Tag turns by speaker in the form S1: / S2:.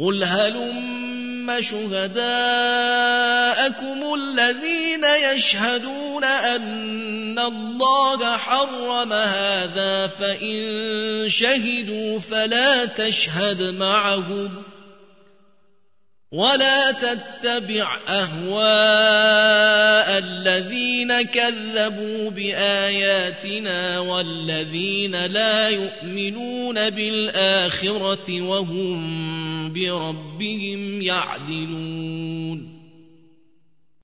S1: قل هلم شهداءكم الذين يشهدون أن الله حرم هذا فإن شهدوا فلا تشهد معهم ولا تتبع أهواء الذين كذبوا بآياتنا والذين لا يؤمنون بالآخرة وهم بربهم يعدلون